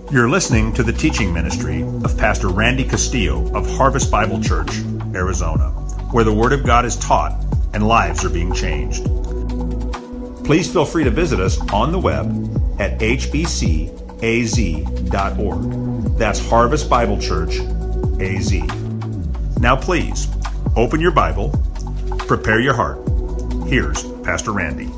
You're listening to the teaching ministry of Pastor Randy Castillo of Harvest Bible Church, Arizona, where the Word of God is taught and lives are being changed. Please feel free to visit us on the web at hbcaz.org. That's Harvest Bible Church, AZ. Now please, open your Bible, prepare your heart. Here's Pastor Randy.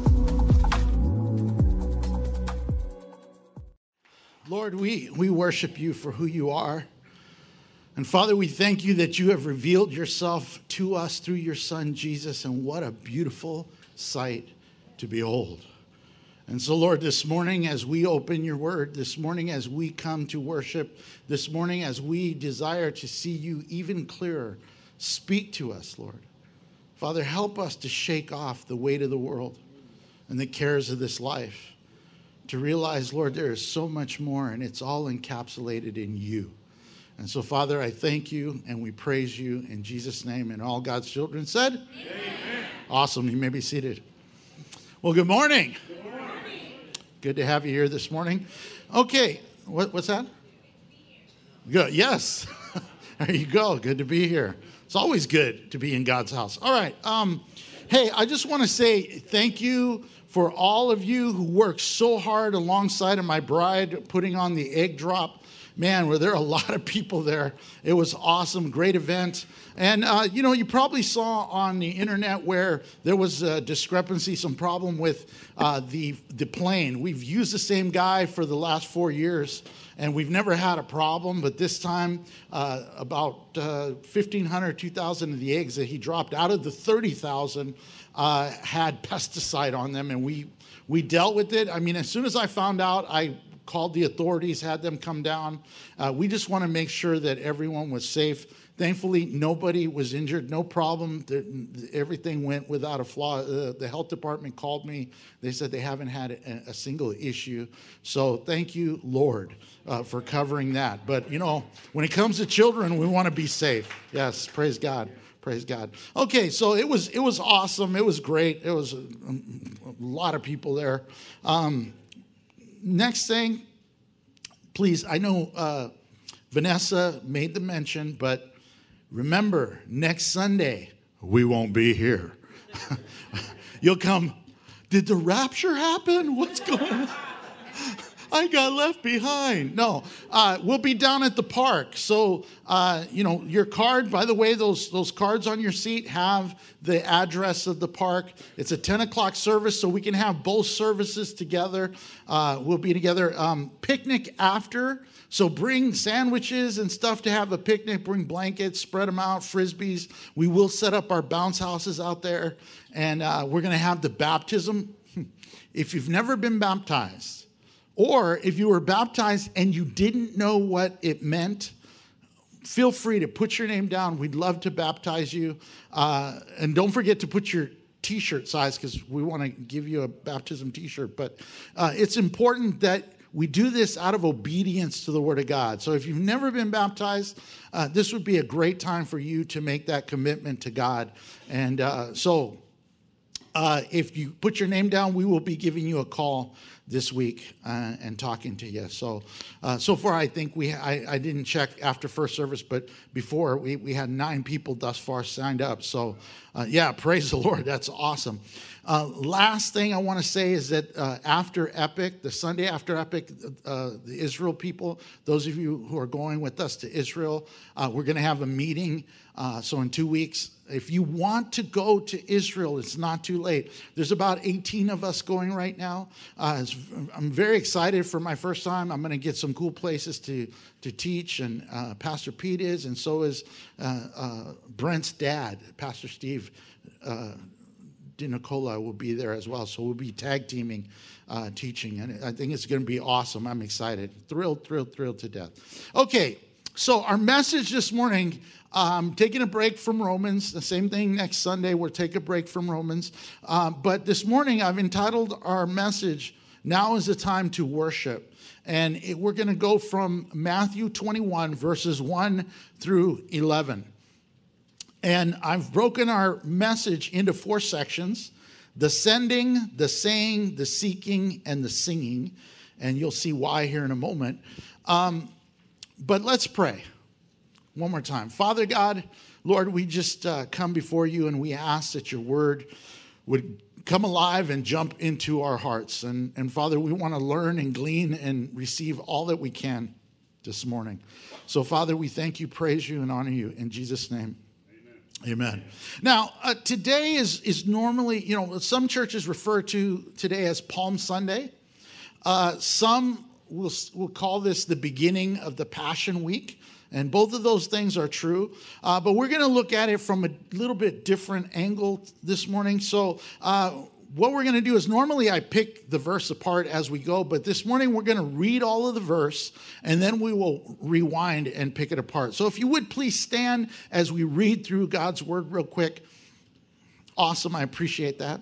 Lord, we worship you for who you are. And Father, we thank you that you have revealed yourself to us through your Son, Jesus, and what a beautiful sight to behold. And so, Lord, this morning as we open your word, this morning as we come to worship, this morning as we desire to see you even clearer, speak to us, Lord. Father, help us to shake off the weight of the world and the cares of this life, to realize, Lord, there is so much more, and it's all encapsulated in you. And so, Father, I thank you, and we praise you in Jesus' name. And all God's children said? Amen. Awesome. You may be seated. Well, good morning. Good morning. Good to have you here this morning. Okay. What's that? Good. Yes. There you go. Good to be here. It's always good to be in God's house. All right. Hey, I just want to say thank you for all of you who worked so hard alongside of my bride putting on the egg drop. Man, were there a lot of people there. It was awesome, great event. And, you probably saw on the internet where there was a discrepancy, some problem with the plane. We've used the same guy for the last 4 years, and we've never had a problem. But this time, about 1,500, 2,000 of the eggs that he dropped out of the 30,000 had pesticide on them, and we dealt with it. I mean, as soon as I found out, I called the authorities, had them come down. We just want to make sure that everyone was safe. Thankfully, nobody was injured, no problem. Everything went without a flaw. The health department called me. They said they haven't had a single issue. So thank you, Lord, for covering that. But, when it comes to children, we want to be safe. Yes, praise God. Praise God. Okay, so it was awesome. It was great. It was a lot of people there. Next thing, please, I know Vanessa made the mention, but remember, next Sunday, we won't be here. You'll come, did the rapture happen? What's going on? I got left behind. No, we'll be down at the park. So, your card, by the way, those cards on your seat have the address of the park. It's a 10 o'clock service, so we can have both services together. We'll be together. Picnic after. So bring sandwiches and stuff to have a picnic. Bring blankets, spread them out, Frisbees. We will set up our bounce houses out there. And we're going to have the baptism. If you've never been baptized, or if you were baptized and you didn't know what it meant, feel free to put your name down. We'd love to baptize you. And don't forget to put your T-shirt size, because we want to give you a baptism T-shirt. But it's important that we do this out of obedience to the Word of God. So if you've never been baptized, this would be a great time for you to make that commitment to God. And if you put your name down, we will be giving you a call this week and talking to you. So far, I think I didn't check after first service, but before we had 9 people thus far signed up. So praise the Lord. That's awesome. Last thing I want to say is that after Epic, the Sunday after Epic, the Israel people, those of you who are going with us to Israel, we're going to have a meeting. So in 2 weeks, if you want to go to Israel, it's not too late. There's about 18 of us going right now. I'm very excited for my first time. I'm going to get some cool places to teach, and Pastor Pete is, and so is Brent's dad, Pastor Steve DiNicola will be there as well. So we'll be tag teaming teaching, and I think it's going to be awesome. I'm excited. Thrilled to death. Okay, so our message this morning, taking a break from Romans. The same thing next Sunday, we'll take a break from Romans. But this morning, I've entitled our message, Now is the Time to Worship. And we're going to go from Matthew 21, verses 1 through 11. And I've broken our message into 4 sections: the sending, the saying, the seeking, and the singing. and you'll see why here in a moment. But let's pray one more time. Father God, Lord, we just come before you, and we ask that your word would come alive and jump into our hearts. And Father, we want to learn and glean and receive all that we can this morning. So, Father, we thank you, praise you, and honor you in Jesus' name. Amen. Now, today is normally, some churches refer to today as Palm Sunday. Some will call this the beginning of the Passion Week. And both of those things are true. But we're going to look at it from a little bit different angle this morning. So what we're going to do is normally I pick the verse apart as we go. But this morning we're going to read all of the verse, and then we will rewind and pick it apart. So if you would please stand as we read through God's word real quick. Awesome. I appreciate that.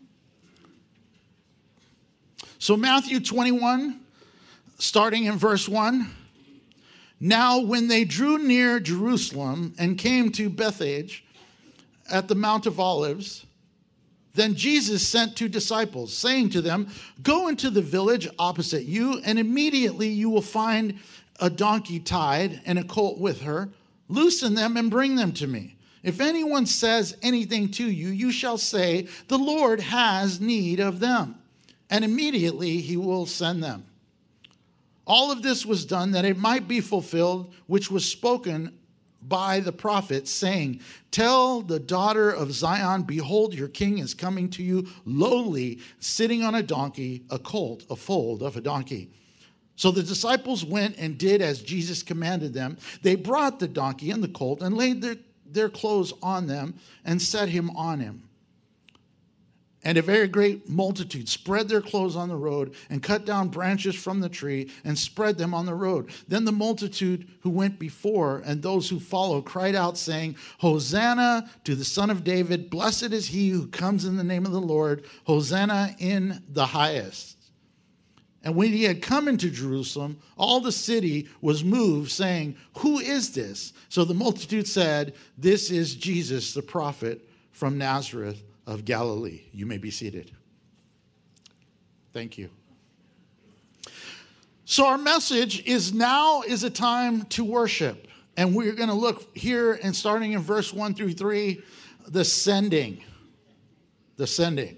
So Matthew 21, starting in verse 1. Now, when they drew near Jerusalem and came to Bethphage at the Mount of Olives, then Jesus sent 2 disciples, saying to them, "Go into the village opposite you, and immediately you will find a donkey tied and a colt with her. Loosen them and bring them to me. If anyone says anything to you, you shall say, 'The Lord has need of them,' and immediately he will send them." All of this was done that it might be fulfilled, which was spoken by the prophet, saying, "Tell the daughter of Zion, behold, your king is coming to you lowly, sitting on a donkey, a colt, a foal of a donkey." So the disciples went and did as Jesus commanded them. They brought the donkey and the colt and laid their clothes on them and set him on him. And a very great multitude spread their clothes on the road and cut down branches from the tree and spread them on the road. Then the multitude who went before and those who followed cried out, saying, "Hosanna to the Son of David. Blessed is he who comes in the name of the Lord. Hosanna in the highest." And when he had come into Jerusalem, all the city was moved, saying, "Who is this?" So the multitude said, "This is Jesus, the prophet from Nazareth of Galilee." You may be seated. Thank you. So our message is now is a time to worship. And we're going to look here and starting in verse 1 through 3, the sending. The sending.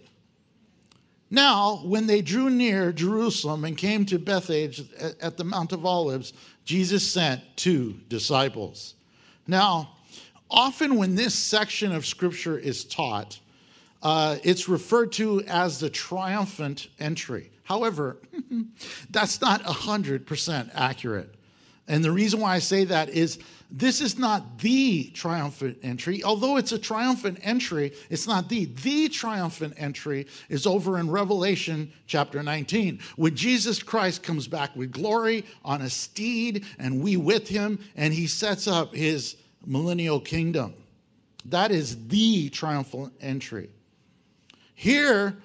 Now, when they drew near Jerusalem and came to Bethphage at the Mount of Olives, Jesus sent 2 disciples. Now, often when this section of Scripture is taught, it's referred to as the triumphant entry. However, that's not 100% accurate. And the reason why I say that is this is not the triumphant entry. Although it's a triumphant entry, it's not the. The triumphant entry is over in Revelation chapter 19, when Jesus Christ comes back with glory on a steed, and we with him, and he sets up his millennial kingdom. That is the triumphant entry. Here,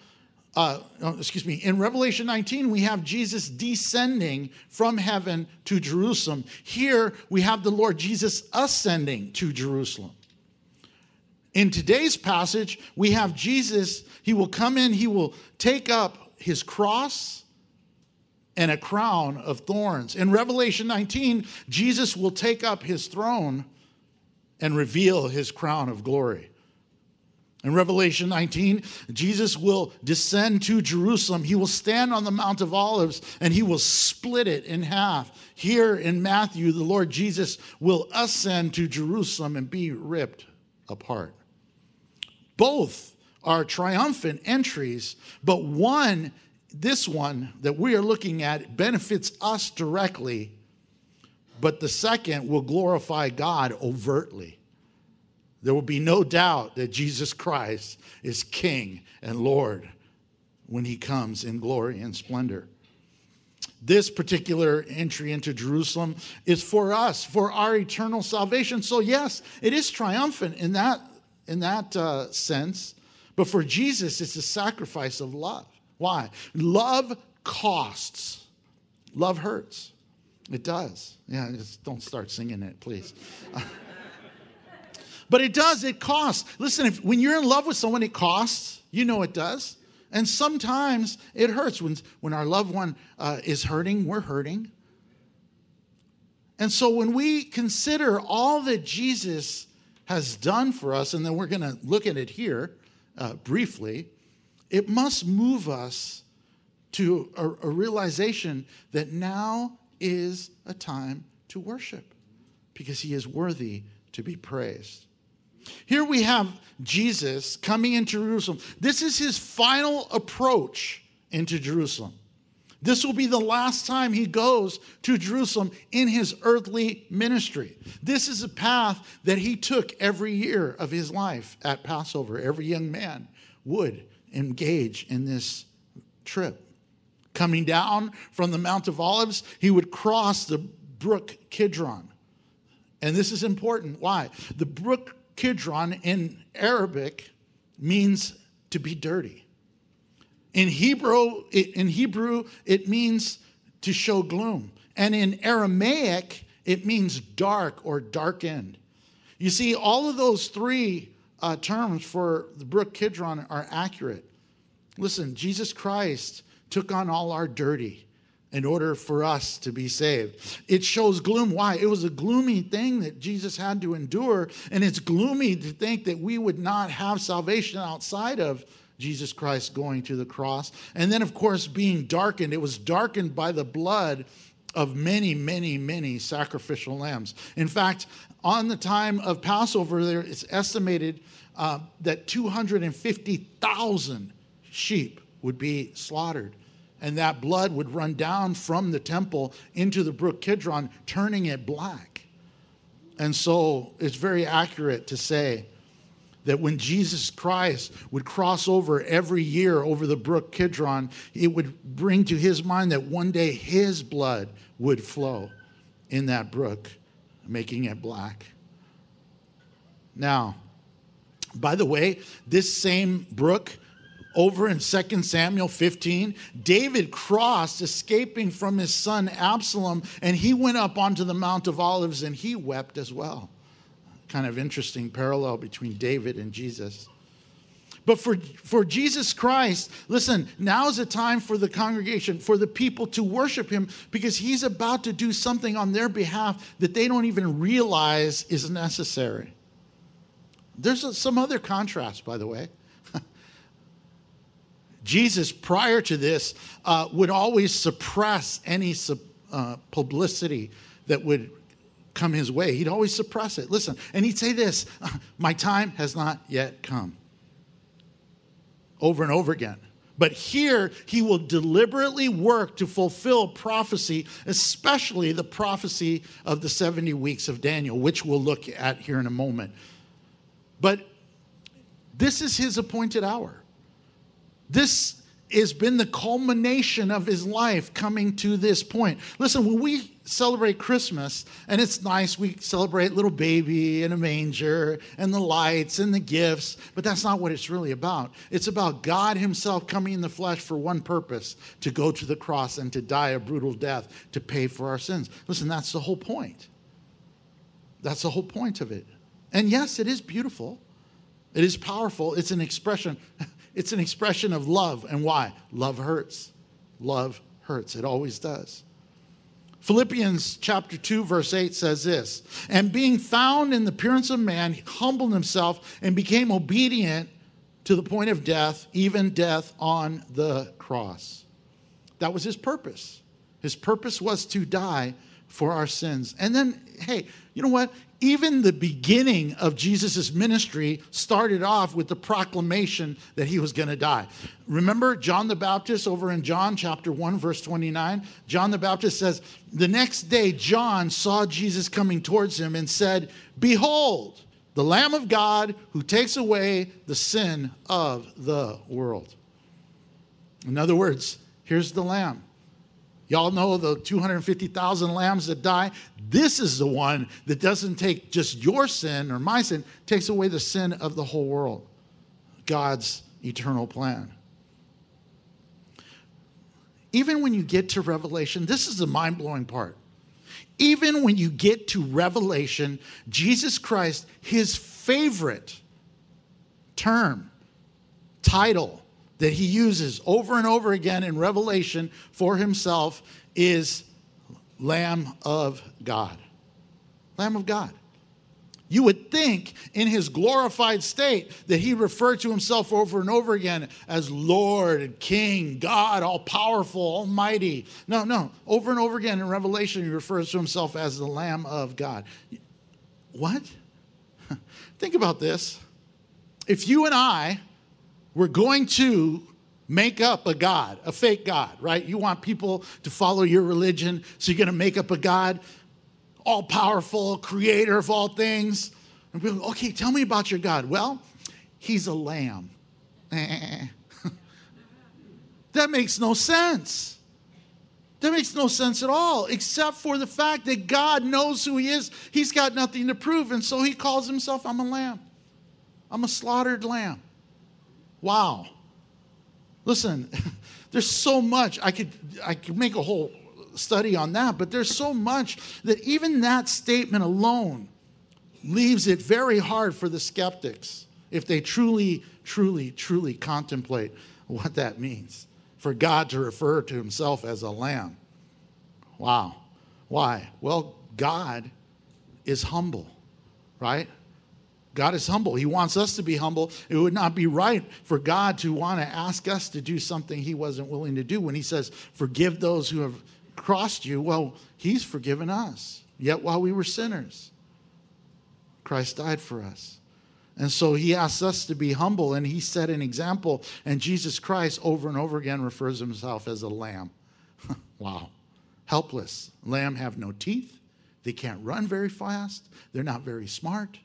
in Revelation 19, we have Jesus descending from heaven to Jerusalem. Here, we have the Lord Jesus ascending to Jerusalem. In today's passage, we have Jesus, he will come in, he will take up his cross and a crown of thorns. In Revelation 19, Jesus will take up his throne and reveal his crown of glory. In Revelation 19, Jesus will descend to Jerusalem. He will stand on the Mount of Olives and he will split it in half. Here in Matthew, the Lord Jesus will ascend to Jerusalem and be ripped apart. Both are triumphant entries, but this one that we are looking at benefits us directly, but the second will glorify God overtly. There will be no doubt that Jesus Christ is King and Lord when he comes in glory and splendor. This particular entry into Jerusalem is for us, for our eternal salvation. So yes, it is triumphant in that sense. But for Jesus, it's a sacrifice of love. Why? Love costs. Love hurts. It does. Yeah, just don't start singing it, please. But it does. It costs. Listen, when you're in love with someone, it costs. You know it does. And sometimes it hurts. When our loved one is hurting, we're hurting. And so when we consider all that Jesus has done for us, and then we're going to look at it here briefly, it must move us to a realization that now is a time to worship because he is worthy to be praised. Here we have Jesus coming into Jerusalem. This is his final approach into Jerusalem. This will be the last time he goes to Jerusalem in his earthly ministry. This is a path that he took every year of his life at Passover. Every young man would engage in this trip. Coming down from the Mount of Olives, he would cross the brook Kidron. And this is important. Why? The brook Kidron in Arabic means to be dirty. In Hebrew, it means to show gloom. And in Aramaic, it means dark or darkened. You see, all of those three terms for the brook Kidron are accurate. Listen, Jesus Christ took on all our dirty in order for us to be saved. It shows gloom. Why? It was a gloomy thing that Jesus had to endure, and it's gloomy to think that we would not have salvation outside of Jesus Christ going to the cross. And then, of course, being darkened. It was darkened by the blood of many, many, many sacrificial lambs. In fact, on the time of Passover, it's estimated that 250,000 sheep would be slaughtered. And that blood would run down from the temple into the brook Kidron, turning it black. And so it's very accurate to say that when Jesus Christ would cross over every year over the brook Kidron, it would bring to his mind that one day his blood would flow in that brook, making it black. Now, by the way, this same brook, over in 2 Samuel 15, David crossed, escaping from his son Absalom, and he went up onto the Mount of Olives and he wept as well. Kind of interesting parallel between David and Jesus. But for Jesus Christ, listen, now is the time for the congregation, for the people to worship him, because he's about to do something on their behalf that they don't even realize is necessary. There's some other contrast, by the way. Jesus, prior to this, would always suppress any publicity that would come his way. He'd always suppress it. Listen, and he'd say this, my time has not yet come. Over and over again. But here, he will deliberately work to fulfill prophecy, especially the prophecy of the 70 weeks of Daniel, which we'll look at here in a moment. But this is his appointed hour. This has been the culmination of his life coming to this point. Listen, when we celebrate Christmas, and it's nice, we celebrate little baby in a manger and the lights and the gifts, but that's not what it's really about. It's about God himself coming in the flesh for one purpose, to go to the cross and to die a brutal death to pay for our sins. Listen, that's the whole point. That's the whole point of it. And yes, it is beautiful. It is powerful. It's an expression. It's an expression of love. And why? Love hurts. Love hurts. It always does. Philippians chapter 2, verse 8 says this, and being found in the appearance of man, he humbled himself and became obedient to the point of death, even death on the cross. That was his purpose. His purpose was to die for our sins. And then, hey, you know what? Even the beginning of Jesus' ministry started off with the proclamation that he was going to die. Remember John the Baptist over in John chapter 1, verse 29? John the Baptist says, the next day John saw Jesus coming towards him and said, behold, the Lamb of God who takes away the sin of the world. In other words, here's the Lamb. Y'all know the 250,000 lambs that die? This is the one that doesn't take just your sin or my sin, takes away the sin of the whole world. God's eternal plan. Even when you get to Revelation, this is the mind-blowing part. Even when you get to Revelation, Jesus Christ, his favorite term, title, that he uses over and over again in Revelation for himself is Lamb of God. Lamb of God. You would think in his glorified state that he referred to himself over and over again as Lord and King, God, all-powerful, almighty. No. Over and over again in Revelation, he refers to himself as the Lamb of God. What? Think about this. If you and I were going to make up a God, a fake God, right? You want people to follow your religion, so you're going to make up a God, all-powerful, creator of all things. And we'll go, okay, tell me about your God. Well, he's a lamb. That makes no sense. That makes no sense at all, except for the fact that God knows who he is. He's got nothing to prove, and so he calls himself, I'm a lamb. I'm a slaughtered lamb. Wow. Listen, there's so much. I could make a whole study on that, but there's so much that even that statement alone leaves it very hard for the skeptics if they truly contemplate what that means. For God to refer to himself as a lamb. Wow. Why? Well, God is humble, right? God is humble. He wants us to be humble. It would not be right for God to want to ask us to do something he wasn't willing to do. When he says, forgive those who have crossed you, well, he's forgiven us. Yet while we were sinners, Christ died for us. And so he asks us to be humble, and he set an example. And Jesus Christ over and over again refers to himself as a lamb. Wow. Helpless. Lamb have no teeth. They can't run very fast. They're not very smart.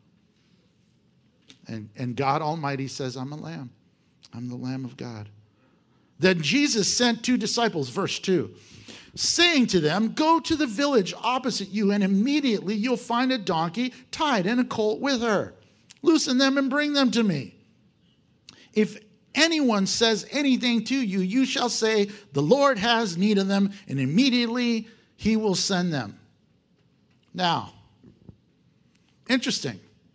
And God Almighty says, I'm a lamb. I'm the Lamb of God. Then Jesus sent 2 disciples, verse 2, saying to them, go to the village opposite you, and immediately you'll find a donkey tied and a colt with her. Loosen them and bring them to me. If anyone says anything to you, you shall say, the Lord has need of them, and immediately he will send them. Now, interesting.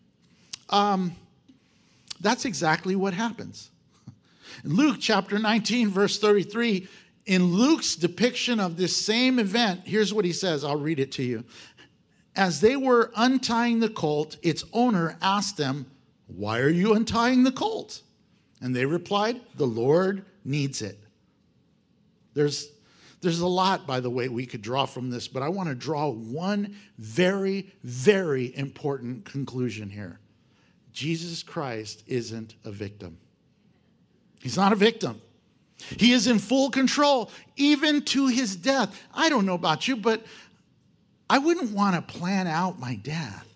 That's exactly what happens. Luke chapter 19, verse 33, in Luke's depiction of this same event, here's what he says. I'll read it to you. As they were untying the colt, its owner asked them, why are you untying the colt? And they replied, the Lord needs it. There's a lot, by the way, we could draw from this, but I want to draw one very, very important conclusion here. Jesus Christ isn't a victim. He's not a victim. He is in full control, even to his death. I don't know about you, but I wouldn't want to plan out my death.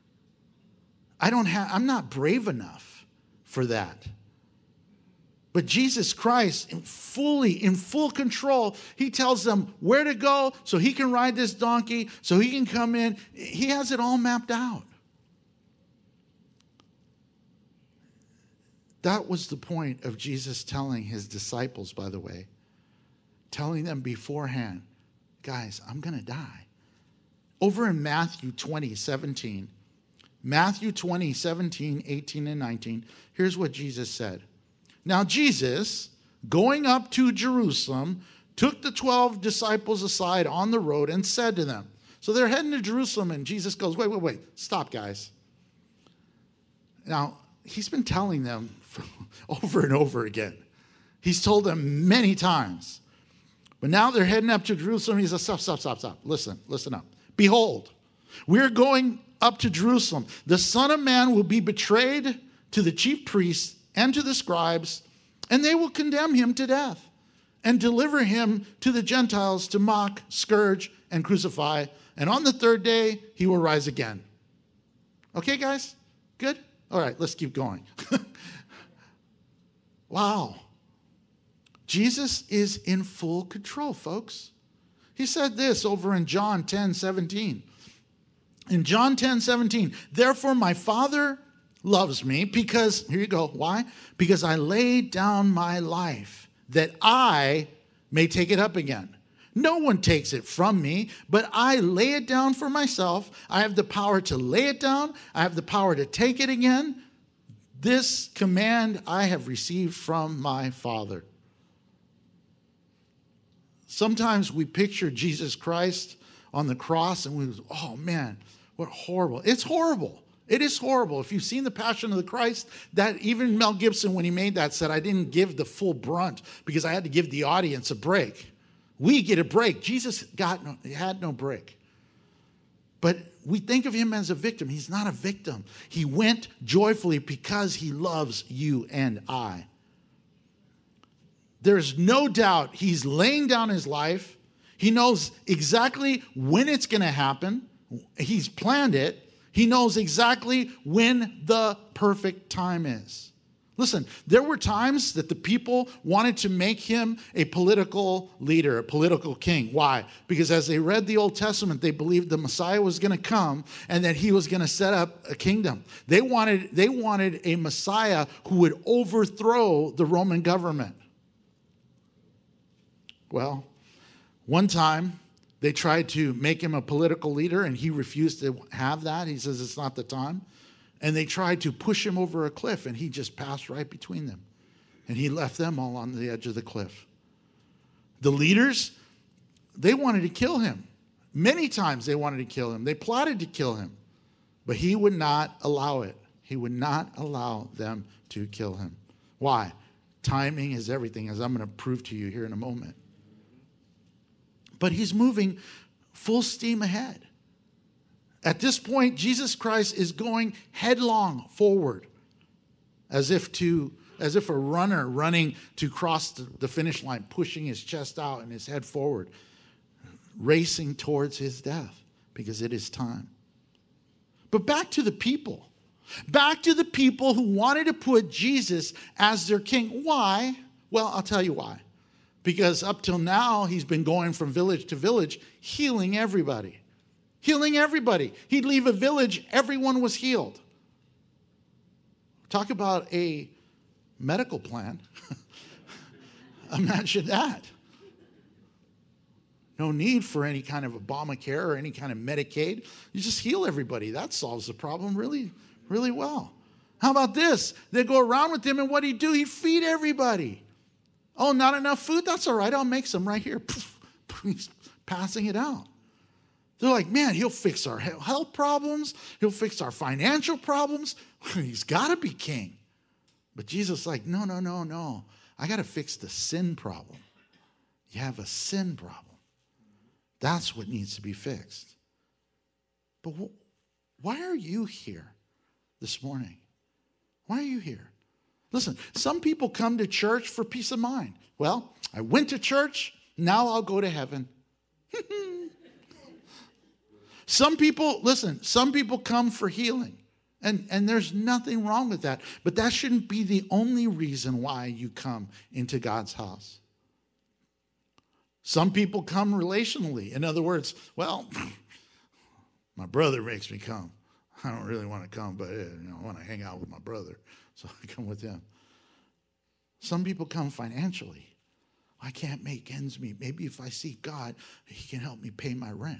I'm not brave enough for that. But Jesus Christ, in full control, he tells them where to go so he can ride this donkey, so he can come in. He has it all mapped out. That was the point of Jesus telling his disciples, by the way, telling them beforehand, guys, I'm going to die. Over in Matthew 20, 17, 18, and 19, here's what Jesus said. Now Jesus, going up to Jerusalem, took the 12 disciples aside on the road and said to them, so they're heading to Jerusalem, and Jesus goes, wait, stop, guys. Now, he's been telling them over and over again. He's told them many times. But now they're heading up to Jerusalem. He says, stop. Listen up. Behold, we're going up to Jerusalem. The Son of Man will be betrayed to the chief priests and to the scribes, and they will condemn him to death and deliver him to the Gentiles to mock, scourge, and crucify. And on the third day, he will rise again. Okay, guys? Good? All right, let's keep going. Wow. Jesus is in full control, folks. He said this over in John 10:17. In John 10:17, therefore my Father loves me because, here you go, why? Because I laid down my life that I may take it up again. No one takes it from me, but I lay it down for myself. I have the power to lay it down. I have the power to take it again. This command I have received from my Father. Sometimes we picture Jesus Christ on the cross and we go, oh man, what horrible. It's horrible. It is horrible. If you've seen The Passion of the Christ, that even Mel Gibson, when he made that, said, I didn't give the full brunt because I had to give the audience a break. We get a break. Jesus had no break. But we think of him as a victim. He's not a victim. He went joyfully because he loves you and I. There's no doubt he's laying down his life. He knows exactly when it's going to happen. He's planned it. He knows exactly when the perfect time is. Listen, there were times that the people wanted to make him a political leader, a political king. Why? Because as they read the Old Testament, they believed the Messiah was going to come and that he was going to set up a kingdom. They wanted a Messiah who would overthrow the Roman government. Well, one time they tried to make him a political leader and he refused to have that. He says it's not the time. And they tried to push him over a cliff and he just passed right between them. And he left them all on the edge of the cliff. The leaders, they wanted to kill him. Many times they wanted to kill him. They plotted to kill him. But he would not allow it. He would not allow them to kill him. Why? Timing is everything, as I'm going to prove to you here in a moment. But he's moving full steam ahead. At this point, Jesus Christ is going headlong forward, as if a runner running to cross the finish line, pushing his chest out and his head forward, racing towards his death, because it is time. But back to the people. Back to the people who wanted to put Jesus as their king. Why? Well, I'll tell you why. Because up till now, he's been going from village to village, healing everybody. Healing everybody. He'd leave a village, everyone was healed. Talk about a medical plan. Imagine that. No need for any kind of Obamacare or any kind of Medicaid. You just heal everybody. That solves the problem really, really well. How about this? They go around with him, and what he'd do, he'd feed everybody. Oh, not enough food? That's all right. I'll make some right here. He's passing it out. They're like, man, he'll fix our health problems. He'll fix our financial problems. He's got to be king. But Jesus is like, no. I got to fix the sin problem. You have a sin problem. That's what needs to be fixed. But why are you here this morning? Why are you here? Listen, some people come to church for peace of mind. Well, I went to church, now I'll go to heaven. Some people come for healing. And there's nothing wrong with that. But that shouldn't be the only reason why you come into God's house. Some people come relationally. In other words, well, my brother makes me come. I don't really want to come, but I want to hang out with my brother. So I come with him. Some people come financially. I can't make ends meet. Maybe if I seek God, he can help me pay my rent.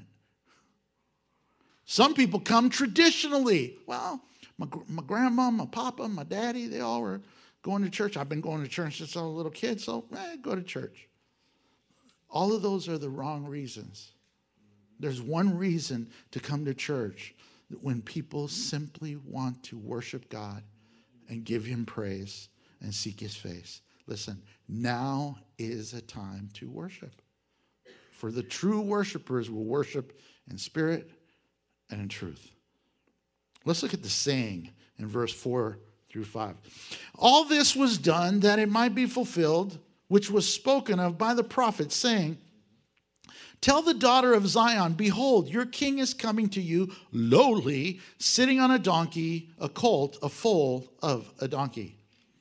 Some people come traditionally. Well, my grandma, my papa, my daddy, they all were going to church. I've been going to church since I was a little kid, so go to church. All of those are the wrong reasons. There's one reason to come to church, when people simply want to worship God and give him praise and seek his face. Listen, now is a time to worship. For the true worshipers will worship in spirit and in truth. Let's look at the saying in verse 4 through 5. All this was done that it might be fulfilled, which was spoken of by the prophet, saying, tell the daughter of Zion, behold, your king is coming to you lowly, sitting on a donkey, a colt, a foal of a donkey.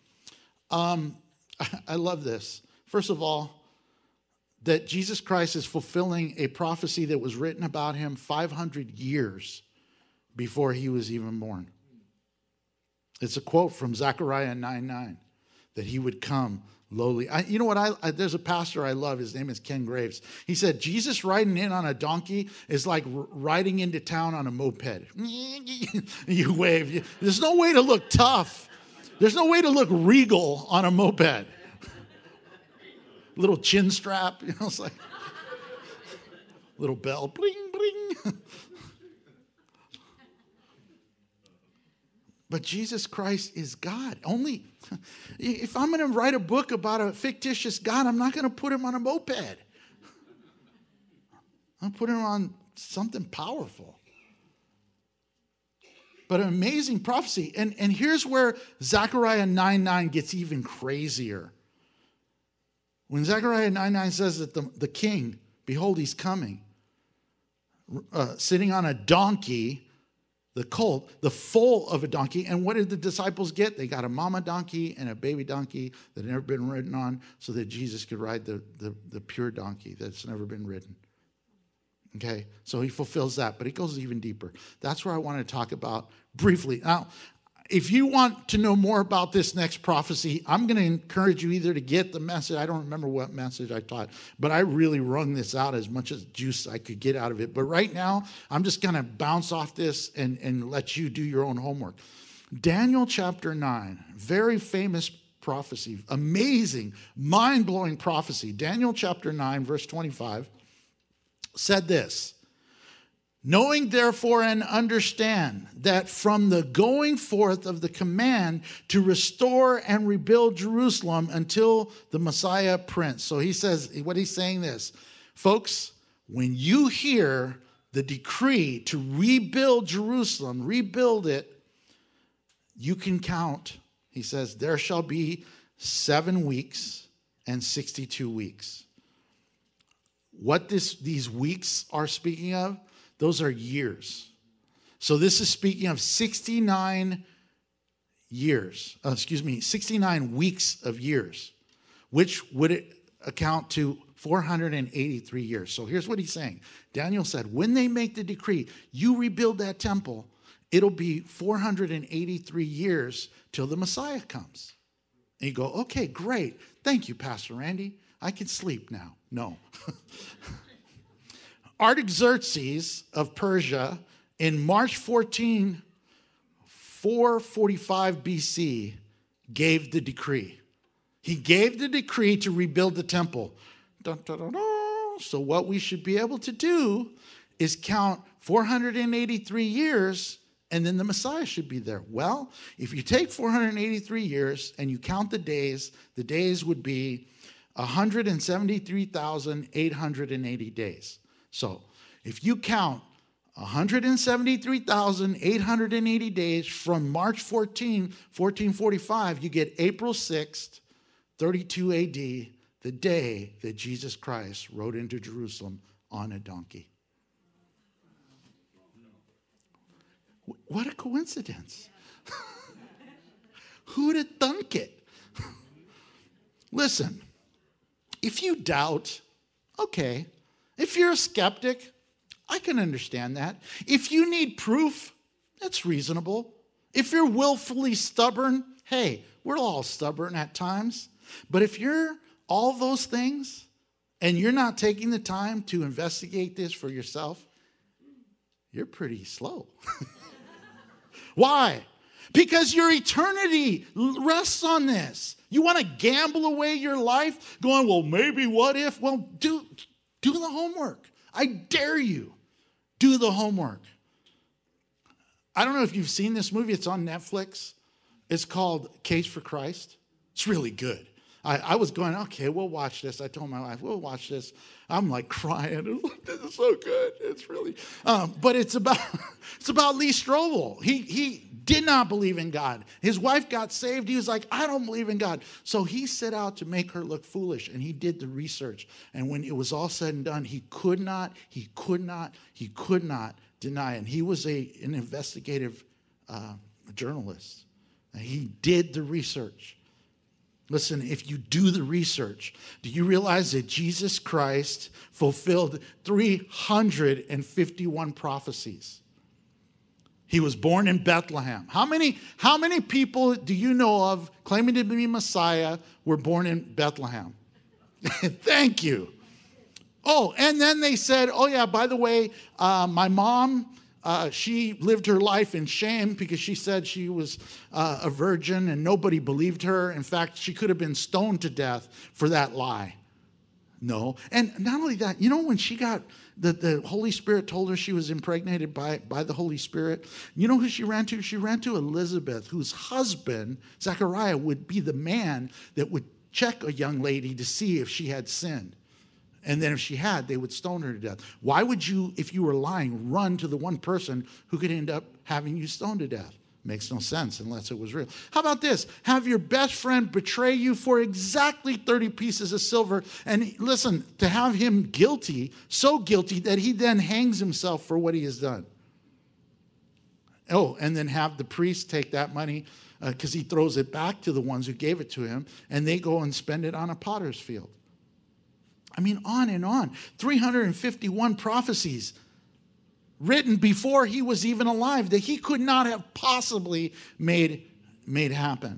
I love this. First of all, that Jesus Christ is fulfilling a prophecy that was written about him 500 years before he was even born. It's a quote from Zechariah 9:9, that he would come lowly. You know what? There's a pastor I love. His name is Ken Graves. He said, Jesus riding in on a donkey is like riding into town on a moped. You wave. There's no way to look tough. There's no way to look regal on a moped. Little chin strap, it's like little bell, bling, bling. But Jesus Christ is God. Only, if I'm going to write a book about a fictitious God, I'm not going to put him on a moped. I'm putting him on something powerful. But an amazing prophecy. And here's where Zechariah 9:9 gets even crazier. When Zechariah 9:9 says that the king, behold, he's coming, sitting on a donkey, the colt, the foal of a donkey. And what did the disciples get? They got a mama donkey and a baby donkey that had never been ridden on so that Jesus could ride the pure donkey that's never been ridden. Okay, so he fulfills that, but it goes even deeper. That's where I want to talk about briefly. Now, if you want to know more about this next prophecy, I'm going to encourage you either to get the message. I don't remember what message I taught, but I really wrung this out as much as juice I could get out of it. But right now, I'm just going to bounce off this and let you do your own homework. Daniel chapter 9, very famous prophecy, amazing, mind-blowing prophecy. Daniel chapter 9, verse 25 said this: knowing therefore and understand that from the going forth of the command to restore and rebuild Jerusalem until the Messiah Prince. So he says, what he's saying this, folks, when you hear the decree to rebuild Jerusalem, rebuild it, you can count. He says, there shall be 7 weeks and 62 weeks. What these weeks are speaking of, those are years. So this is speaking of 69 weeks of years, which would account to 483 years. So here's what he's saying. Daniel said, when they make the decree, you rebuild that temple, it'll be 483 years till the Messiah comes. And you go, okay, great. Thank you, Pastor Randy. I can sleep now. No. Artaxerxes of Persia in March 14, 445 BC gave the decree. He gave the decree to rebuild the temple. Dun, dun, dun, dun. So what we should be able to do is count 483 years and then the Messiah should be there. Well, if you take 483 years and you count the days would be 173,880 days. So if you count 173,880 days from March 14, 1445, you get April 6th, 32 AD, the day that Jesus Christ rode into Jerusalem on a donkey. What a coincidence. Who'd have thunk it? Listen, if you doubt, okay. If you're a skeptic, I can understand that. If you need proof, that's reasonable. If you're willfully stubborn, hey, we're all stubborn at times. But if you're all those things and you're not taking the time to investigate this for yourself, you're pretty slow. Why? Because your eternity rests on this. You want to gamble away your life going, well, maybe, what if? Well, do the homework. I dare you. Do the homework. I don't know if you've seen this movie. It's on Netflix. It's called Case for Christ. It's really good. I was going, okay, we'll watch this. I told my wife, we'll watch this. I'm like crying. This is so good. It's really, but it's about Lee Strobel. He did not believe in God. His wife got saved. He was like, I don't believe in God. So he set out to make her look foolish, and he did the research. And when it was all said and done, he could not deny it. And he was an investigative journalist. And he did the research. Listen, if you do the research, do you realize that Jesus Christ fulfilled 351 prophecies? He was born in Bethlehem. How many people do you know of claiming to be Messiah were born in Bethlehem? Thank you. Oh, and then they said, oh yeah, by the way, my mom she lived her life in shame because she said she was a virgin and nobody believed her. In fact, she could have been stoned to death for that lie. No. And not only that, when she got, the Holy Spirit told her she was impregnated by the Holy Spirit, you know who she ran to? She ran to Elizabeth, whose husband, Zechariah, would be the man that would check a young lady to see if she had sinned. And then if she had, they would stone her to death. Why would you, if you were lying, run to the one person who could end up having you stoned to death? Makes no sense unless it was real. How about this? Have your best friend betray you for exactly 30 pieces of silver. And listen, to have him guilty, so guilty that he then hangs himself for what he has done. Oh, and then have the priest take that money because he throws it back to the ones who gave it to him, and they go and spend it on a potter's field. I mean, on and on. 351 prophecies written before he was even alive that he could not have possibly made happen.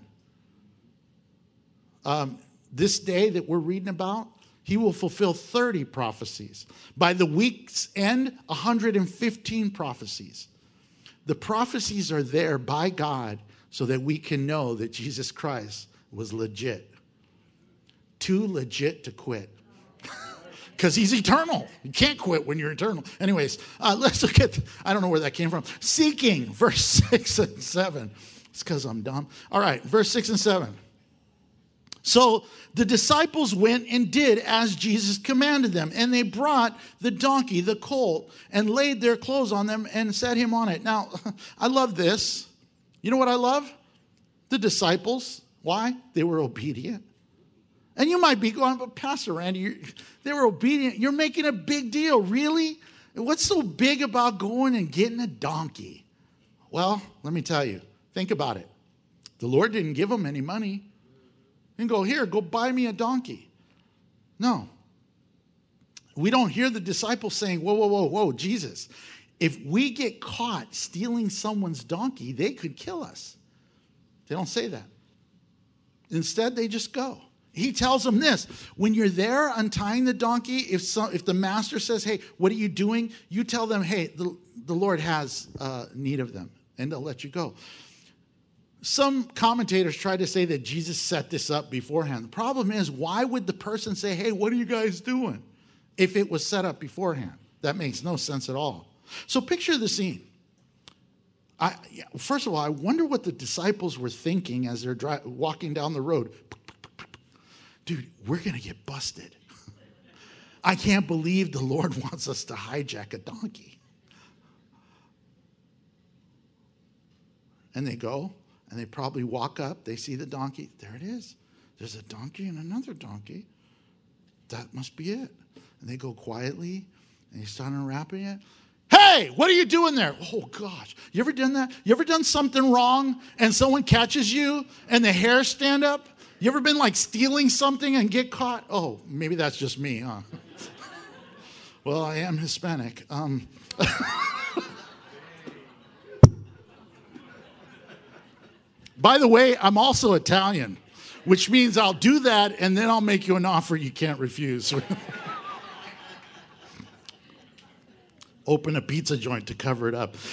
This day that we're reading about, he will fulfill 30 prophecies. By the week's end, 115 prophecies. The prophecies are there by God so that we can know that Jesus Christ was legit. Too legit to quit. Because he's eternal. You can't quit when you're eternal. Anyways, let's look at, I don't know where that came from. Seeking, verse 6 and 7. It's because I'm dumb. All right, verse 6 and 7. So the disciples went and did as Jesus commanded them. And they brought the donkey, the colt, and laid their clothes on them and set him on it. Now, I love this. You know what I love? The disciples. Why? They were obedient. And you might be going, but Pastor Randy, they were obedient. You're making a big deal. Really? What's so big about going and getting a donkey? Well, let me tell you. Think about it. The Lord didn't give them any money. He didn't go, here, go buy me a donkey. No. We don't hear the disciples saying, whoa, Jesus. If we get caught stealing someone's donkey, they could kill us. They don't say that. Instead, they just go. He tells them this, when you're there untying the donkey, if the master says, hey, what are you doing? You tell them, hey, the Lord has need of them, and they'll let you go. Some commentators try to say that Jesus set this up beforehand. The problem is, why would the person say, hey, what are you guys doing? If it was set up beforehand. That makes no sense at all. So picture the scene. First of all, I wonder what the disciples were thinking as they're walking down the road. Dude, we're going to get busted. I can't believe the Lord wants us to hijack a donkey. And they go, and they probably walk up. They see the donkey. There it is. There's a donkey and another donkey. That must be it. And they go quietly, and they start unwrapping it. Hey, what are you doing there? Oh, gosh. You ever done that? You ever done something wrong, and someone catches you, and the hairs stand up? You ever been like stealing something and get caught? Oh, maybe that's just me, huh? Well, I am Hispanic. By the way, I'm also Italian, which means I'll do that and then I'll make you an offer you can't refuse. Open a pizza joint to cover it up.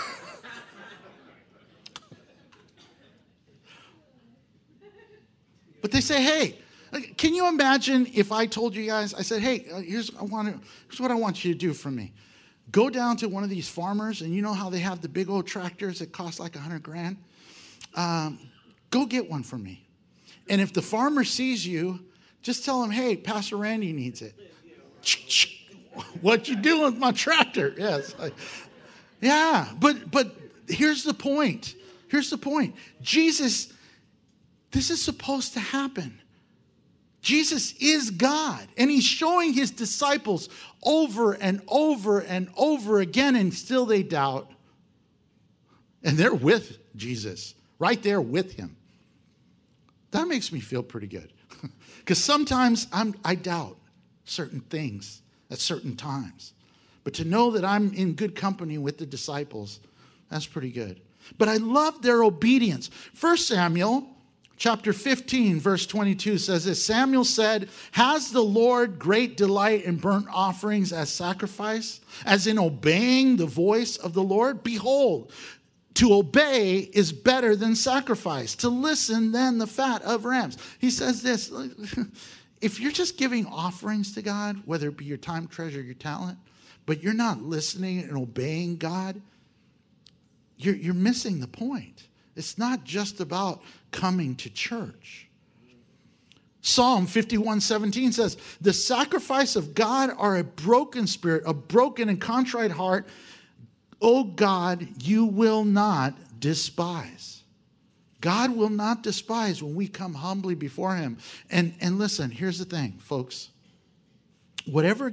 But they say, hey, can you imagine if I told you guys, I said, hey, here's what I want you to do for me. Go down to one of these farmers, and you know how they have the big old tractors that cost like $100,000? Go get one for me. And if the farmer sees you, just tell him, hey, Pastor Randy needs it. What you doing with my tractor? Yes. Yeah, but here's the point. Here's the point. Jesus, this is supposed to happen. Jesus is God, and he's showing his disciples over and over and over again, and still they doubt. And they're with Jesus, right there with him. That makes me feel pretty good. Because sometimes I doubt certain things at certain times. But to know that I'm in good company with the disciples, that's pretty good. But I love their obedience. 1 Samuel Chapter 15, verse 22 says this, Samuel said, has the Lord great delight in burnt offerings as sacrifice, as in obeying the voice of the Lord? Behold, to obey is better than sacrifice, to listen than the fat of rams. He says this, if you're just giving offerings to God, whether it be your time, treasure, your talent, but you're not listening and obeying God, you're missing the point. It's not just about coming to church. Psalm 51:17 says, the sacrifice of God are a broken spirit, a broken and contrite heart. O God, you will not despise. God will not despise when we come humbly before him. And listen, here's the thing, folks. Whatever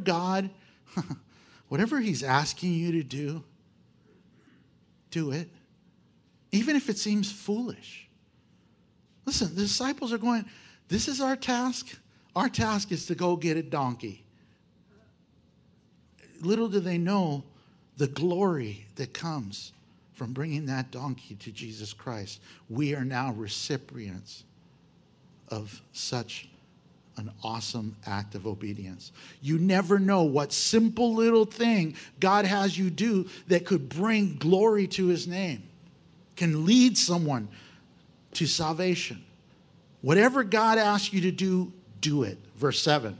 he's asking you to do it. Even if it seems foolish. Listen, the disciples are going, this is our task. Our task is to go get a donkey. Little do they know the glory that comes from bringing that donkey to Jesus Christ. We are now recipients of such an awesome act of obedience. You never know what simple little thing God has you do that could bring glory to his name, can lead someone to salvation. Whatever God asks you to do, do it. Verse 7.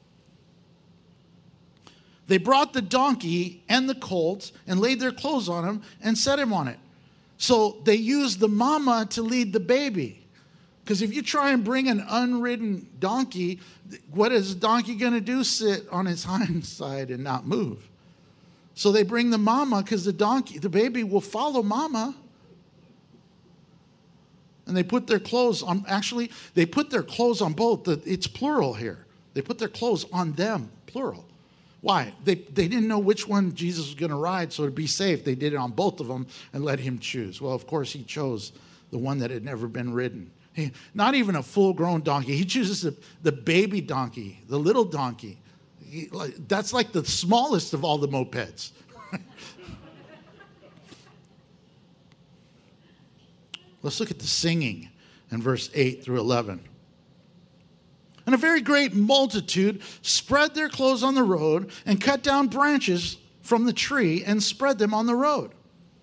They brought the donkey and the colt and laid their clothes on him and set him on it. So they used the mama to lead the baby. Because if you try and bring an unridden donkey, what is the donkey going to do? Sit on his hind side and not move. So they bring the mama because the baby will follow mama. And they put their clothes on, actually, they put their clothes on both. It's plural here. They put their clothes on them, plural. Why? They didn't know which one Jesus was going to ride, so to be safe, they did it on both of them and let him choose. Well, of course, he chose the one that had never been ridden. Not even a full-grown donkey. He chooses the baby donkey, the little donkey. That's like the smallest of all the mopeds. Let's look at the singing in verse 8 through 11. And a very great multitude spread their clothes on the road and cut down branches from the tree and spread them on the road.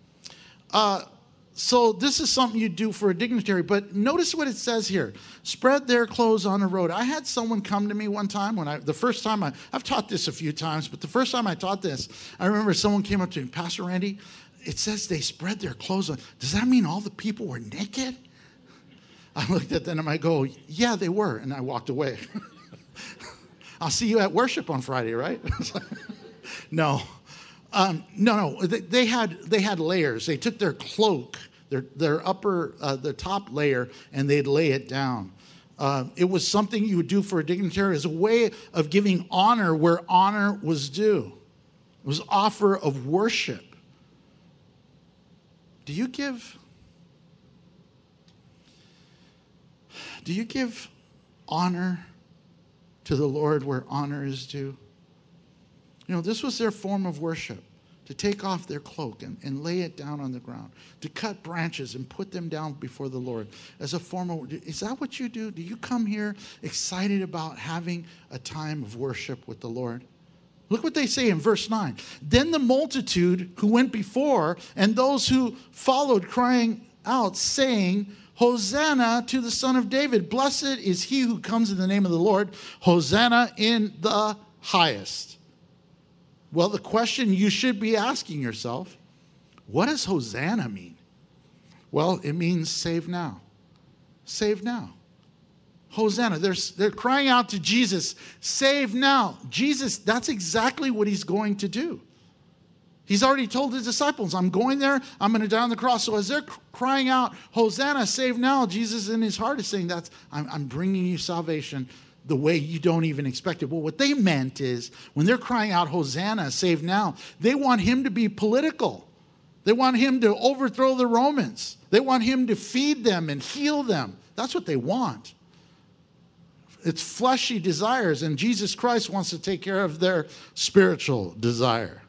So this is something you do for a dignitary, but notice what it says here. Spread their clothes on the road. I had someone come to me one time I've taught this a few times, but the first time I taught this, I remember someone came up to me, Pastor Randy, it says they spread their clothes on. Does that mean all the people were naked? I looked at them and I go, yeah, they were. And I walked away. I'll see you at worship on Friday, right? No. No. They had layers. They took their cloak, their upper, the top layer, and they'd lay it down. It was something you would do for a dignitary as a way of giving honor where honor was due. It was offer of worship. Do you give honor to the Lord where honor is due? You know, this was their form of worship, to take off their cloak and lay it down on the ground, to cut branches and put them down before the Lord as a form of, is that what you do? Do you come here excited about having a time of worship with the Lord? Look what they say in verse 9. Then the multitude who went before and those who followed crying out, saying, Hosanna to the Son of David. Blessed is he who comes in the name of the Lord. Hosanna in the highest. Well, the question you should be asking yourself, what does Hosanna mean? Well, it means save now. Save now. Hosanna. They're crying out to Jesus, save now. Jesus, that's exactly what he's going to do. He's already told his disciples, I'm going there, I'm going to die on the cross. So as they're crying out, Hosanna, save now, Jesus in his heart is saying, I'm bringing you salvation the way you don't even expect it. Well, what they meant is, when they're crying out, Hosanna, save now, they want him to be political. They want him to overthrow the Romans. They want him to feed them and heal them. That's what they want. It's fleshy desires, and Jesus Christ wants to take care of their spiritual desire.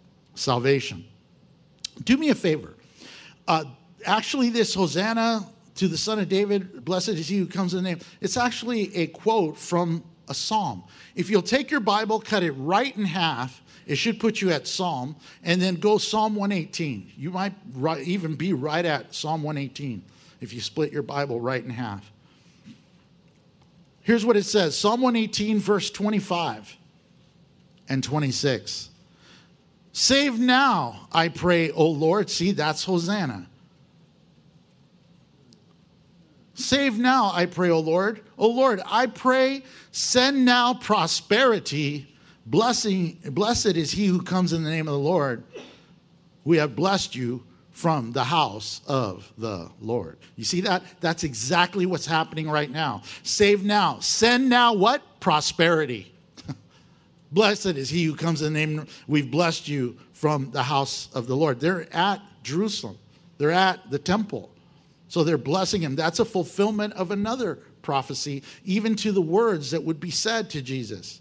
Salvation. Do me a favor. Actually, this Hosanna To the Son of David, blessed is he who comes in the name. It's actually a quote from a psalm. If you'll take your Bible, cut it right in half, it should put you at Psalm, and then go Psalm 118. You might even be right at Psalm 118 if you split your Bible right in half. Here's what it says, Psalm 118, verse 25 and 26. Save now, I pray, O Lord. See, that's Hosanna. Save now, I pray, O Lord. O Lord, I pray, send now prosperity. Blessed is he who comes in the name of the Lord. We have blessed you from the house of the Lord. You see that? That's exactly what's happening right now. Save now. Send now what? Prosperity. Blessed is he who comes in the name. We've blessed you from the house of the Lord. They're at Jerusalem. They're at the temple. So they're blessing him. That's a fulfillment of another prophecy, even to the words that would be said to Jesus.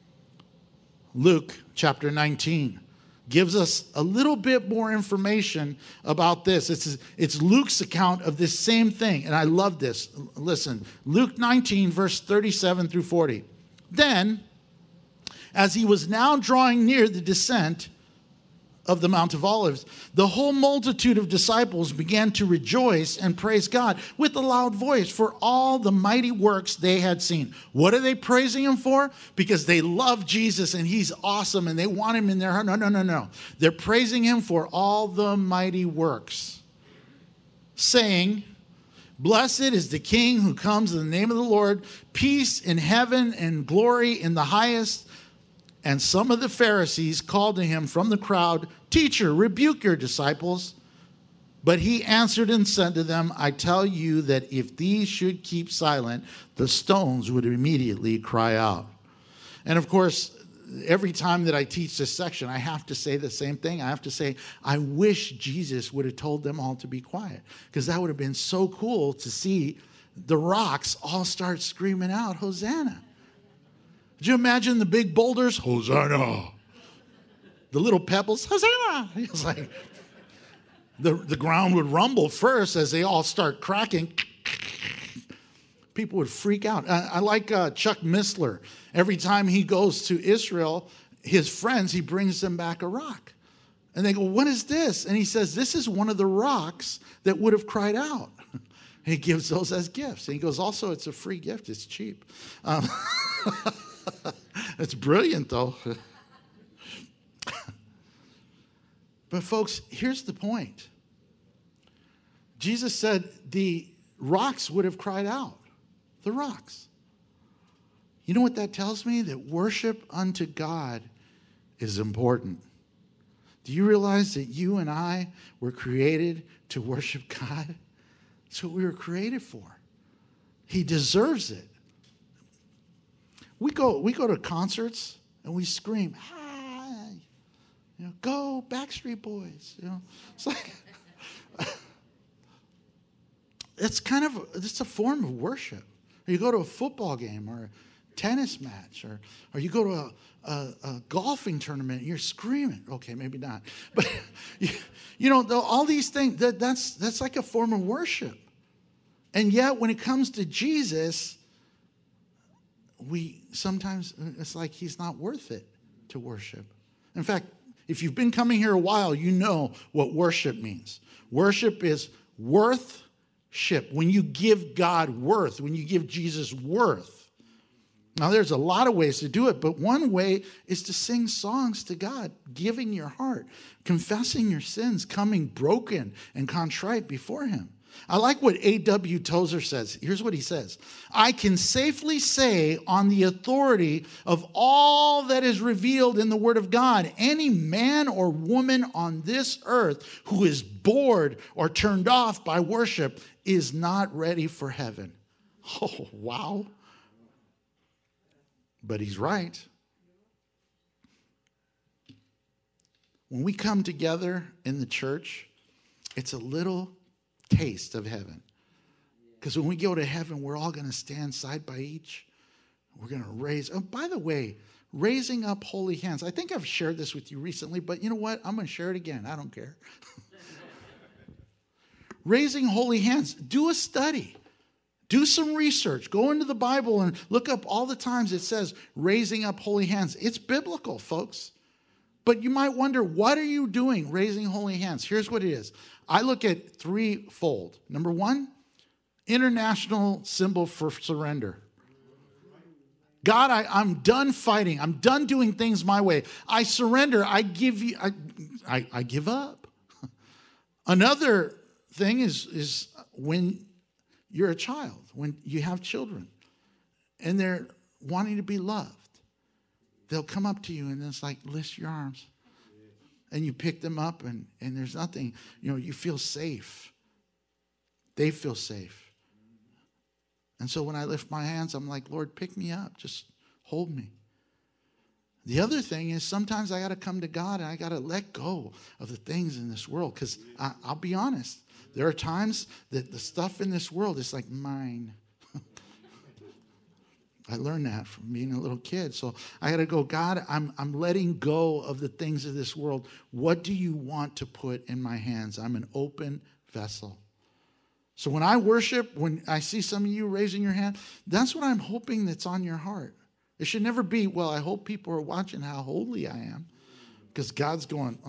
Luke chapter 19 gives us a little bit more information about this. It's Luke's account of this same thing, and I love this. Listen, Luke 19, verse 37 through 40. Then, as he was now drawing near the descent of the Mount of Olives, the whole multitude of disciples began to rejoice and praise God with a loud voice for all the mighty works they had seen. What are they praising him for? Because they love Jesus and he's awesome and they want him in their heart. No. They're praising him for all the mighty works, saying, blessed is the King who comes in the name of the Lord, peace in heaven and glory in the highest. And some of the Pharisees called to him from the crowd, Teacher, rebuke your disciples. But he answered and said to them, I tell you that if these should keep silent, the stones would immediately cry out. And of course, every time that I teach this section, I have to say the same thing. I have to say, I wish Jesus would have told them all to be quiet, because that would have been so cool to see the rocks all start screaming out, Hosanna. Could you imagine the big boulders? Hosanna. The little pebbles, Hosanna. It's like the ground would rumble first as they all start cracking. People would freak out. I like Chuck Missler. Every time he goes to Israel, his friends, he brings them back a rock. And they go, what is this? And he says, this is one of the rocks that would have cried out. And he gives those as gifts. And he goes, also, it's a free gift. It's cheap. It's brilliant, though. But folks, here's the point. Jesus said the rocks would have cried out. The rocks. You know what that tells me? That worship unto God is important. Do you realize that you and I were created to worship God? That's what we were created for. He deserves it. We go to concerts and we scream, hi, go Backstreet Boys. It's like it's a form of worship. Or you go to a football game or a tennis match, or you go to a golfing tournament and you're screaming. Okay, maybe not, but all these things that's like a form of worship. And yet, when it comes to Jesus, sometimes it's like he's not worth it to worship. In fact, if you've been coming here a while, you know what worship means. Worship is worth-ship. When you give God worth, when you give Jesus worth. Now, there's a lot of ways to do it, but one way is to sing songs to God, giving your heart, confessing your sins, coming broken and contrite before him. I like what A.W. Tozer says. Here's what he says. I can safely say on the authority of all that is revealed in the Word of God, any man or woman on this earth who is bored or turned off by worship is not ready for heaven. Oh, wow. But he's right. When we come together in the church, it's a little taste of heaven. Because when we go to heaven, we're all going to stand side by each. We're going to raise. Oh, by the way, raising up holy hands. I think I've shared this with you recently, but you know what? I'm going to share it again. I don't care. raising holy hands. Do a study. Do some research. Go into the Bible and look up all the times it says raising up holy hands. It's biblical, folks. But you might wonder, what are you doing raising holy hands? Here's what it is. I look at threefold. Number one, international symbol for surrender. God, I'm done fighting. I'm done doing things my way. I surrender. I give you. I give up. Another thing is when you're a child, when you have children, and they're wanting to be loved. They'll come up to you and it's like, lift your arms. And you pick them up and there's nothing. You feel safe. They feel safe. And so when I lift my hands, I'm like, Lord, pick me up. Just hold me. The other thing is sometimes I got to come to God and I got to let go of the things in this world. Because I'll be honest, there are times that the stuff in this world is like mine. I learned that from being a little kid. So I got to go, God, I'm letting go of the things of this world. What do you want to put in my hands? I'm an open vessel. So when I worship, when I see some of you raising your hand, that's what I'm hoping that's on your heart. It should never be, well, I hope people are watching how holy I am. Because God's going,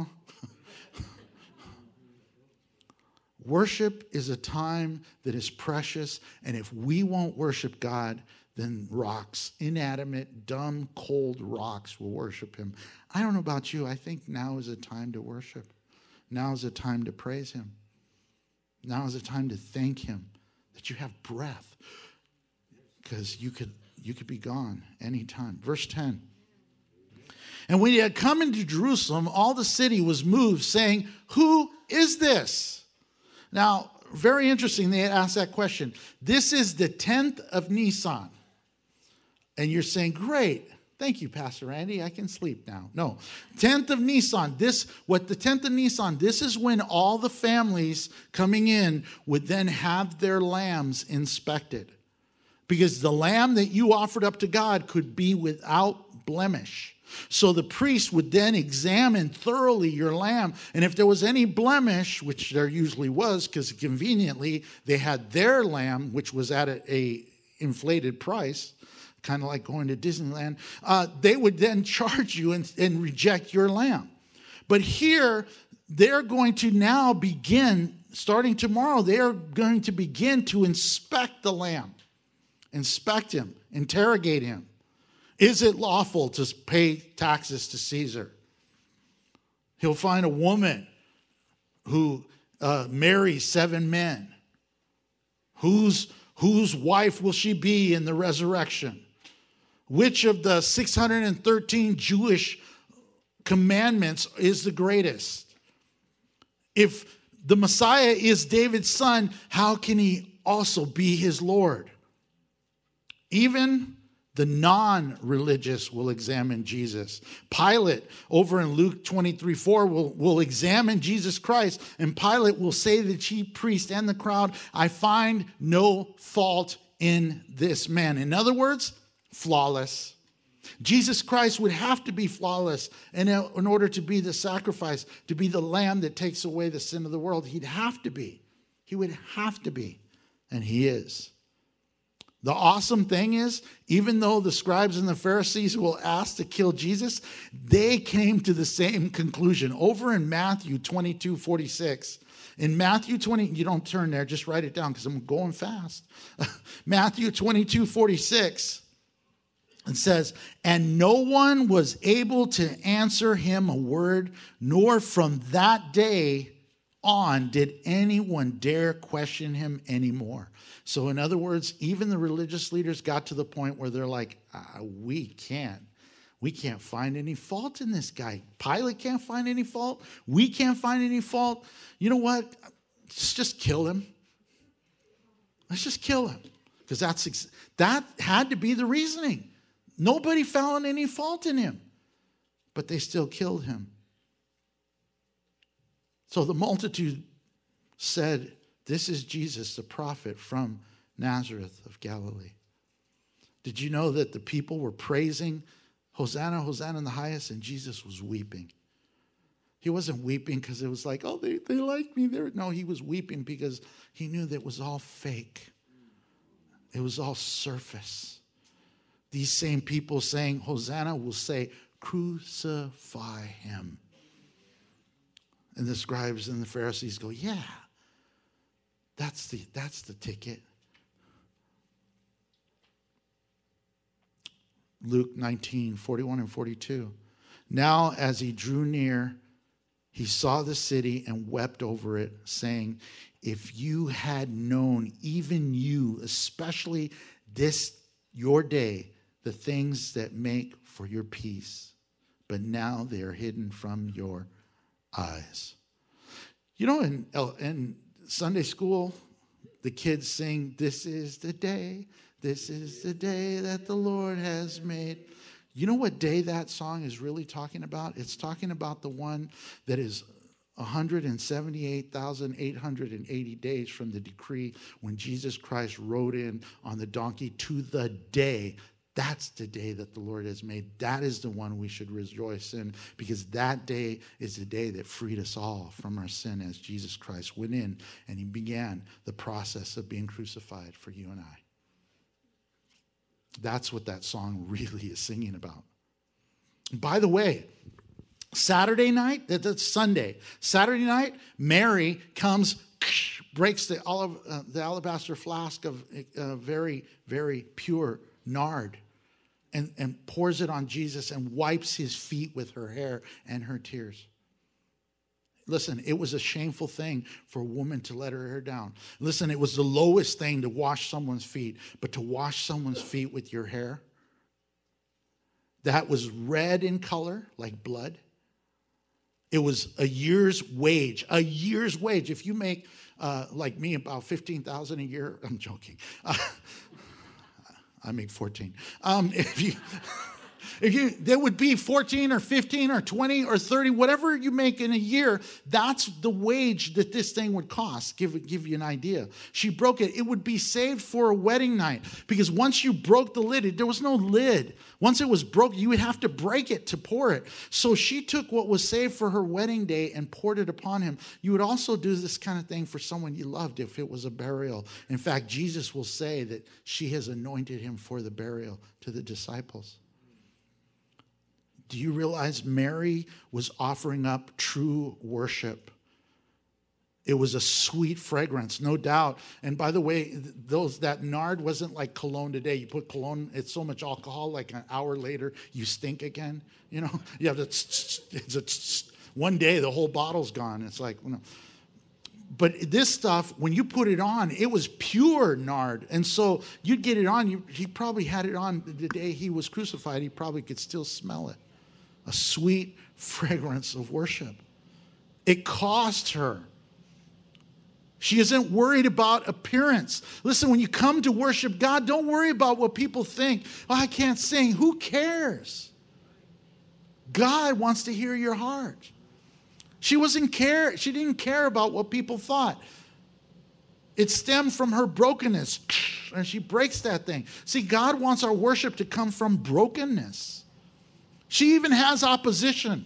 Worship is a time that is precious. And if we won't worship God, then rocks, inanimate, dumb, cold rocks will worship him. I don't know about you. I think now is a time to worship. Now is a time to praise him. Now is a time to thank him that you have breath. Because you could be gone anytime. Verse 10. And when he had come into Jerusalem, all the city was moved, saying, who is this? Now, very interesting, they had asked that question. This is the 10th of Nisan. And you're saying, great. Thank you, Pastor Randy. I can sleep now. No. 10th of Nisan. The 10th of Nisan, this is when all the families coming in would then have their lambs inspected. Because the lamb that you offered up to God could be without blemish. So the priest would then examine thoroughly your lamb. And if there was any blemish, which there usually was, because conveniently they had their lamb, which was at a inflated price, kind of like going to Disneyland, they would then charge you and reject your lamb. But here, they're going to now begin, starting tomorrow, they are going to begin to inspect the lamb. Inspect him, interrogate him. Is it lawful to pay taxes to Caesar? He'll find a woman who marries 7 men. Whose wife will she be in the resurrection? Which of the 613 Jewish commandments is the greatest? If the Messiah is David's son, how can he also be his Lord? Even the non-religious will examine Jesus. Pilate, over in Luke 23:4, will examine Jesus Christ, and Pilate will say to the chief priest and the crowd, I find no fault in this man. In other words, flawless. Jesus Christ would have to be flawless in order to be the sacrifice, to be the lamb that takes away the sin of the world. He'd have to be. He would have to be. And he is. The awesome thing is, even though the scribes and the Pharisees will ask to kill Jesus, they came to the same conclusion. Over in Matthew 22:46. In Matthew 20, you don't turn there, just write it down because I'm going fast. Matthew 22:46. It says, and no one was able to answer him a word, nor from that day on did anyone dare question him anymore. So in other words, even the religious leaders got to the point where they're like, we can't find any fault in this guy. Pilate can't find any fault. We can't find any fault. You know what? Let's just kill him. Let's just kill him. Because that had to be the reasoning. Nobody found any fault in him. But they still killed him. So the multitude said, this is Jesus, the prophet from Nazareth of Galilee. Did you know that the people were praising, Hosanna, Hosanna in the highest, and Jesus was weeping? He wasn't weeping because it was like, oh, they like me. No, he was weeping because he knew that it was all fake. It was all surface. These same people saying, Hosanna will say, crucify him. And the scribes and the Pharisees go, yeah, that's the ticket. Luke 19:41 and 42. Now as he drew near, he saw the city and wept over it, saying, if you had known, even you, especially this your day, the things that make for your peace, but now they are hidden from your eyes. You know, in Sunday school, the kids sing, this is the day that the Lord has made. You know what day that song is really talking about? It's talking about the one that is 178,880 days from the decree when Jesus Christ rode in on the donkey to the day. That's the day that the Lord has made. That is the one we should rejoice in, because that day is the day that freed us all from our sin as Jesus Christ went in and he began the process of being crucified for you and I. That's what that song really is singing about. By the way, Saturday night, that's Sunday. Saturday night, Mary comes, breaks the alabaster flask of very, very pure nard and pours it on Jesus and wipes his feet with her hair and her tears. Listen, it was a shameful thing for a woman to let her hair down. Listen, it was the lowest thing to wash someone's feet, but to wash someone's feet with your hair that was red in color, like blood. It was a year's wage. A year's wage. If you make, like me, about $15,000 a year, I'm joking. I make 14. If you, there would be 14 or 15 or 20 or 30, whatever you make in a year, that's the wage that this thing would cost. Give you an idea. She broke it. It would be saved for a wedding night, because once you broke the lid, there was no lid. Once it was broke, you would have to break it to pour it. So she took what was saved for her wedding day and poured it upon him. You would also do this kind of thing for someone you loved if it was a burial. In fact, Jesus will say that she has anointed him for the burial to the disciples. Do you realize Mary was offering up true worship? It was a sweet fragrance, no doubt. And by the way, that nard wasn't like cologne today. You put cologne, it's so much alcohol, like an hour later, you stink again. You know, you have one day the whole bottle's gone. It's like, you know. But this stuff, when you put it on, it was pure nard. And so you'd get it on. He probably had it on the day he was crucified. He probably could still smell it. A sweet fragrance of worship. It cost her. She isn't worried about appearance. Listen, when you come to worship God, don't worry about what people think. Oh, I can't sing. Who cares? God wants to hear your heart. She didn't care about what people thought. It stemmed from her brokenness. And she breaks that thing. See, God wants our worship to come from brokenness. She even has opposition.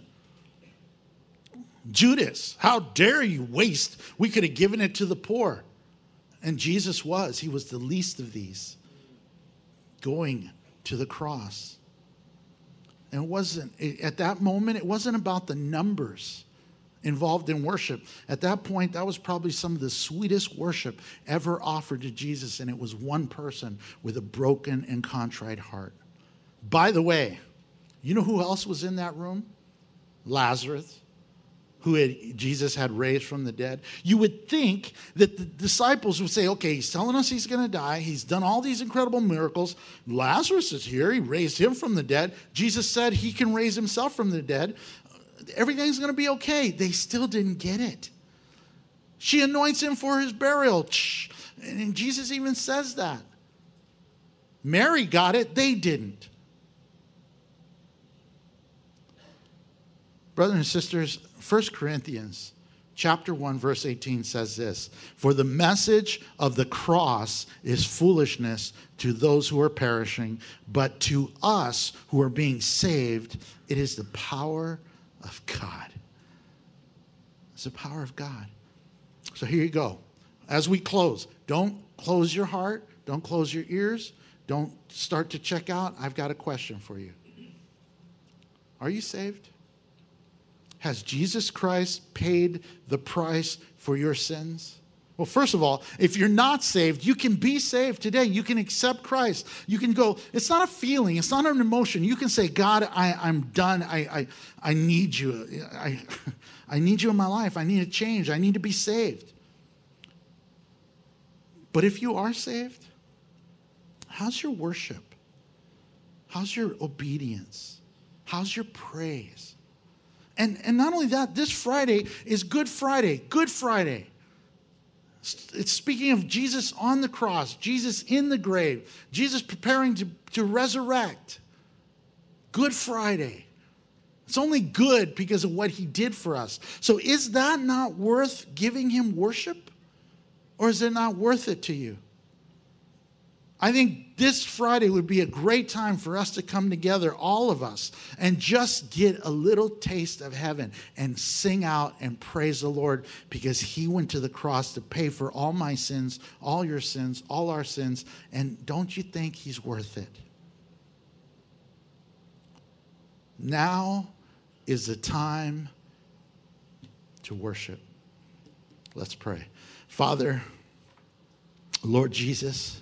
Judas, how dare you waste? We could have given it to the poor. And Jesus was. He was the least of these, going to the cross. And at that moment, it wasn't about the numbers involved in worship. At that point, that was probably some of the sweetest worship ever offered to Jesus. And it was one person with a broken and contrite heart. By the way, you know who else was in that room? Lazarus, who Jesus had raised from the dead. You would think that the disciples would say, okay, he's telling us he's going to die. He's done all these incredible miracles. Lazarus is here. He raised him from the dead. Jesus said he can raise himself from the dead. Everything's going to be okay. They still didn't get it. She anoints him for his burial. And Jesus even says that. Mary got it. They didn't. Brothers and sisters, 1 Corinthians chapter 1, verse 18 says this: for the message of the cross is foolishness to those who are perishing, but to us who are being saved, it is the power of God. It's the power of God. So here you go. As we close, don't close your heart. Don't close your ears. Don't start to check out. I've got a question for you. Are you saved? Has Jesus Christ paid the price for your sins? Well, first of all, if you're not saved, you can be saved today. You can accept Christ. You can go, it's not a feeling. It's not an emotion. You can say, God, I'm done. I need you. I need you in my life. I need a change. I need to be saved. But if you are saved, how's your worship? How's your obedience? How's your praise? And not only that, this Friday is Good Friday. Good Friday. It's speaking of Jesus on the cross, Jesus in the grave, Jesus preparing to resurrect. Good Friday. It's only good because of what he did for us. So is that not worth giving him worship? Or is it not worth it to you? I think this Friday would be a great time for us to come together, all of us, and just get a little taste of heaven and sing out and praise the Lord because he went to the cross to pay for all my sins, all your sins, all our sins. And don't you think he's worth it? Now is the time to worship. Let's pray. Father, Lord Jesus,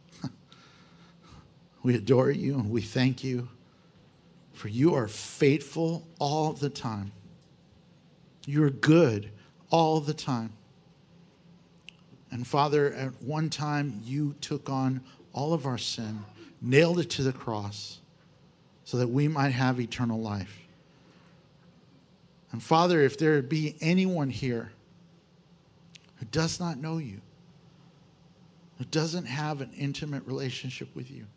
we adore you and we thank you for you are faithful all the time. You're good all the time. And Father, at one time you took on all of our sin, nailed it to the cross so that we might have eternal life. And Father, if there be anyone here who does not know you, who doesn't have an intimate relationship with you,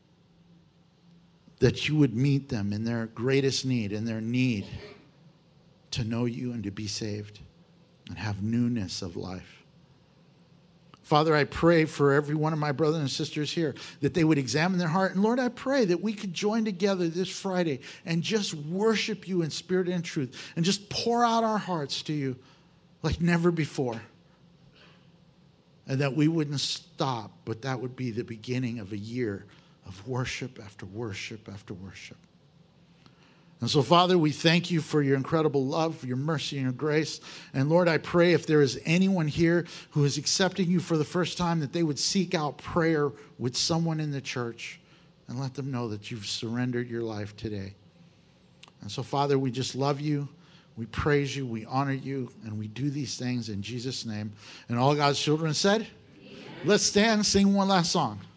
that you would meet them in their greatest need, in their need to know you and to be saved and have newness of life. Father, I pray for every one of my brothers and sisters here that they would examine their heart. And Lord, I pray that we could join together this Friday and just worship you in spirit and truth and just pour out our hearts to you like never before. And that we wouldn't stop, but that would be the beginning of a year of worship after worship after worship. And so, Father, we thank you for your incredible love, for your mercy and your grace. And Lord, I pray if there is anyone here who is accepting you for the first time, that they would seek out prayer with someone in the church and let them know that you've surrendered your life today. And so, Father, we just love you. We praise you. We honor you. And we do these things in Jesus' name. And all God's children said, amen. Let's stand and sing one last song.